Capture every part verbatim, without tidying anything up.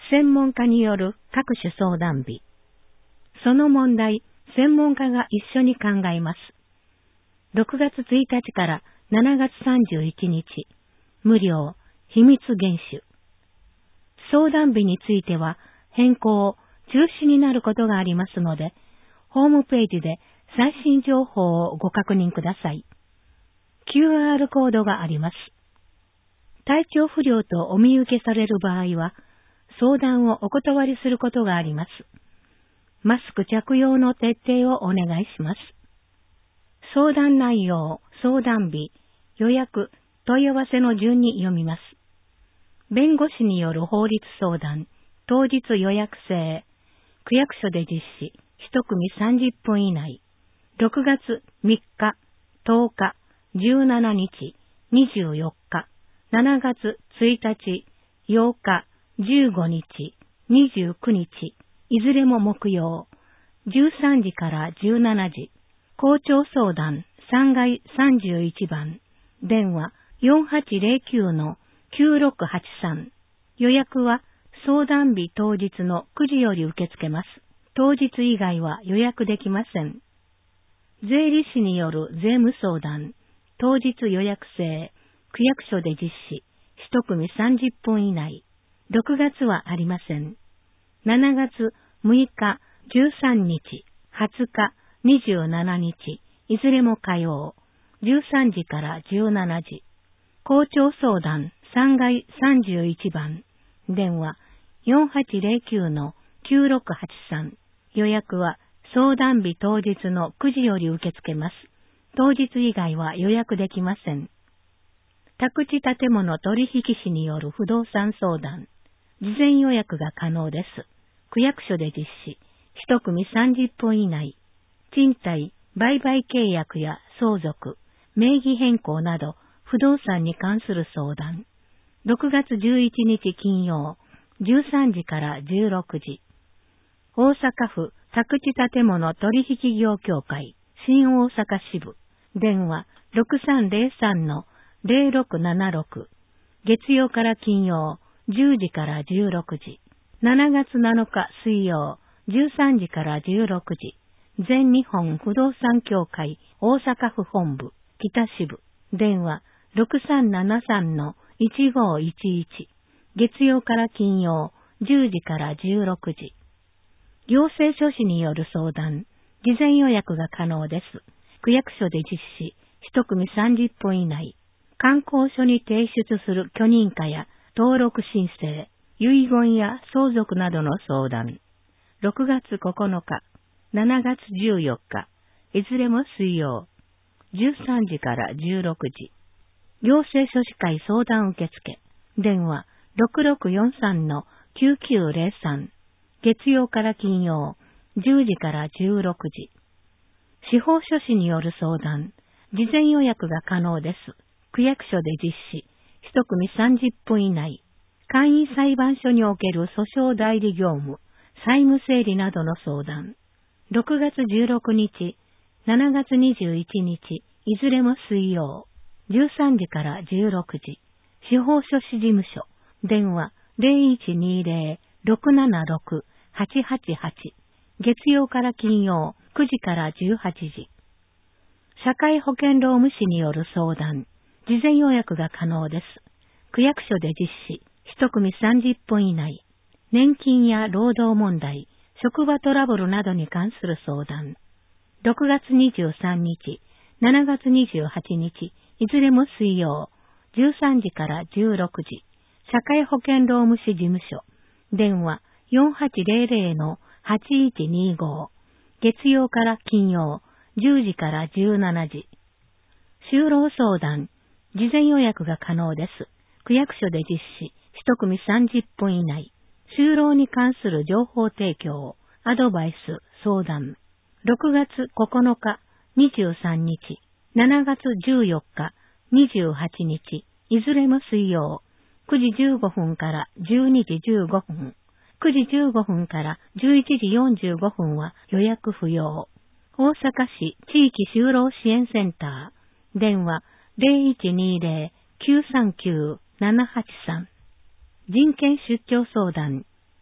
専門家による各種相談日。その問題、専門家が一緒に考えます。ろくがつついたちからしちがつさんじゅういちにち、無料、秘密厳守。相談日については変更、中止になることがありますので、ホームページで最新情報をご確認ください。キューアール コードがあります。体調不良とお見受けされる場合は、相談をお断りすることがあります。マスク着用の徹底をお願いします。相談内容、相談日、予約、問い合わせの順に読みます。弁護士による法律相談、当日予約制、区役所で実施、一組さんじゅっぷん以内、ろくがつみっか、とおか、じゅうしちにち、にじゅうよっか、しちがつついたち、ようか、じゅうごにち、にじゅうくにち、いずれも木曜、じゅうさんじからじゅうしちじ、校長相談さんがいさんじゅういちばん、電話 よんはちゼロきゅうのきゅうろくはちさん、予約は相談日当日のくじより受け付けます。当日以外は予約できません。税理士による税務相談、当日予約制、区役所で実施、一組さんじゅっぷん以内、ろくがつはありません。しちがつむいか、じゅうさんにち、はつか、にじゅうしちにち、いずれも火曜、じゅうさんじからじゅうしちじ。校長相談さんがいさんじゅういちばん、電話 よんはちゼロきゅうのきゅうろくはちさん、予約は相談日当日のくじより受け付けます。当日以外は予約できません。宅地建物取引士による不動産相談、事前予約が可能です。区役所で実施、一組さんじゅっぷん以内、賃貸、売買契約や相続、名義変更など不動産に関する相談、ろくがつじゅういちにち金曜、じゅうさんじからじゅうろくじ、大阪府宅地建物取引業協会、新大阪支部、電話 ろくさんゼロさんのゼロろくななろく、月曜から金曜、じゅうじからじゅうろくじ、しちがつなのか水曜、じゅうさんじからじゅうろくじ、全日本不動産協会大阪府本部、北支部、電話ろくさんななさんのいちごいちいち、月曜から金曜、じゅうじからじゅうろくじ。行政書士による相談、事前予約が可能です。区役所で実施、一組さんじゅっぷん以内、観光所に提出する許認可や登録申請、遺言や相続などの相談。ろくがつここのか、しちがつじゅうよっか、いずれも水曜、じゅうさんじからじゅうろくじ。行政書士会相談受付、電話ろくろくよんさんのきゅうきゅうゼロさん、月曜から金曜、じゅうじからじゅうろくじ。司法書士による相談、事前予約が可能です。区役所で実施、一組さんじゅっぷん以内、簡易裁判所における訴訟代理業務、債務整理などの相談。ろくがつじゅうろくにち、しちがつにじゅういちにち、いずれも水曜、じゅうさんじからじゅうろくじ。司法書士事務所、電話ゼロいちにゼロ ろくななろく はちはちはち。月曜から金曜、くじからじゅうはちじ。社会保険労務士による相談、事前予約が可能です。区役所で実施、一組さんじゅっぷん以内、年金や労働問題、職場トラブルなどに関する相談。ろくがつにじゅうさんにち、しちがつにじゅうはちにち、いずれも水曜、じゅうさんじからじゅうろくじ。社会保険労務士事務所、電話よんはちゼロゼロのはちいちにご。月曜から金曜、じゅうじからじゅうしちじ。就労相談、事前予約が可能です。区役所で実施、一組さんじゅっぷん以内。就労に関する情報提供、アドバイス、相談。ろくがつここのか、にじゅうさんにち、しちがつじゅうよっか、にじゅうはちにち、いずれも水曜、くじじゅうごふんからじゅうにじじゅうごふん、くじじゅうごふんからじゅういちじよんじゅうごふんは予約不要。大阪市地域就労支援センター、電話ゼロいちにゼロ きゅうさんきゅう ななはちさん。人権出張相談、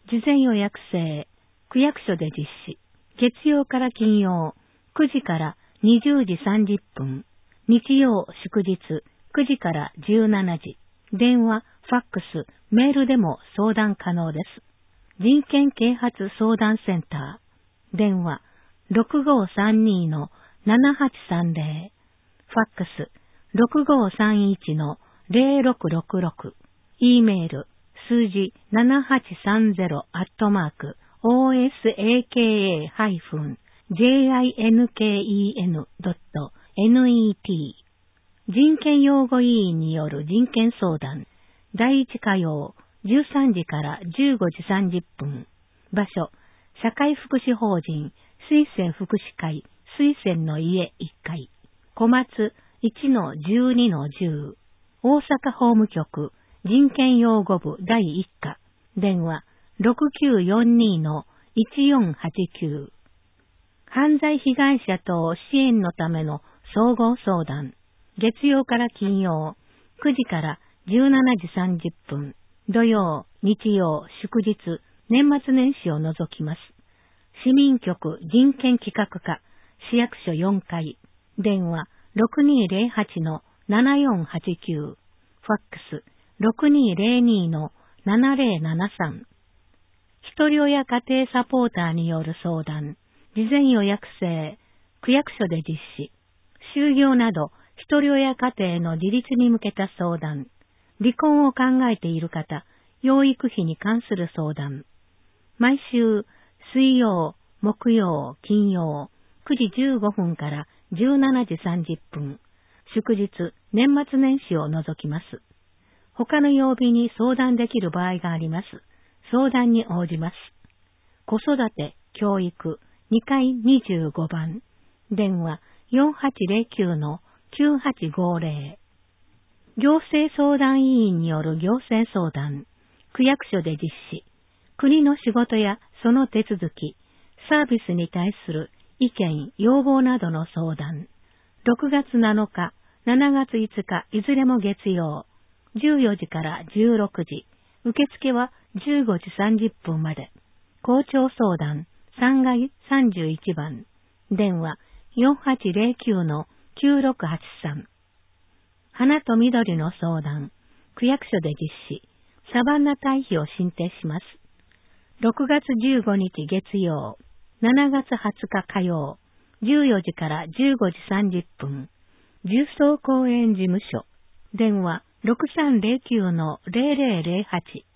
事前予約制、区役所で実施。月曜から金曜、くじからにじゅうじさんじゅっぷん。日曜、祝日、くじからじゅうしちじ。電話、ファックス、メールでも相談可能です。人権啓発相談センター。電話、ろくごさんにのななはちさんぜろ。ファックス、ろくごさんいちのぜろろくろくろく。e メール、数字ななはちさんぜろアットマーク、オーエスエーケーエーハイフンジェイアイエヌケーイーエヌドットネット。人権擁護委員による人権相談。だいいち火曜、じゅうさんじからじゅうごじさんじゅっぷん。場所、社会福祉法人、水仙福祉会、水仙の家いっかい。小松 いちのじゅうにのじゅう。大阪法務局、人権擁護部だいいっ課。電話、ろくきゅうよんにのいちよんはちきゅう。犯罪被害者等支援のための総合相談。月曜から金曜、くじからじゅうしちじさんじゅっぷん。土曜、日曜、祝日、年末年始を除きます。市民局人権企画課、市役所よんかい。電話、ろくにーぜろはちのななよんはちきゅう。ファックス、ろくにーぜろにのななぜろななさん。ひとり親家庭サポーターによる相談。事前予約制、区役所で実施。就業など、ひとり親家庭の自立に向けた相談。離婚を考えている方、養育費に関する相談。毎週、水曜、木曜、金曜、くじじゅうごふんからじゅうしちじさんじゅっぷん。祝日、年末年始を除きます。他の曜日に相談できる場合があります。相談に応じます。子育て、教育、にかいにじゅうごばん。電話、よんはちぜろきゅうのきゅうはちごぜろ。行政相談委員による行政相談。区役所で実施。国の仕事やその手続き、サービスに対する意見、要望などの相談。ろくがつなのか、しちがついつか、いずれも月曜。じゅうよじからじゅうろくじ。受付はじゅうごじさんじゅっぷんまで。校長相談、さんがいさんじゅういちばん。電話、よんはちぜろきゅうのきゅうろくはちさん。花と緑の相談。区役所で実施。サバンナ堆肥を申請します。ろくがつじゅうごにち月曜。しちがつはつか火曜。じゅうよじからじゅうごじさんじゅっぷん。重曹公園事務所。電話ろくさんぜろきゅうのぜろぜろぜろはち。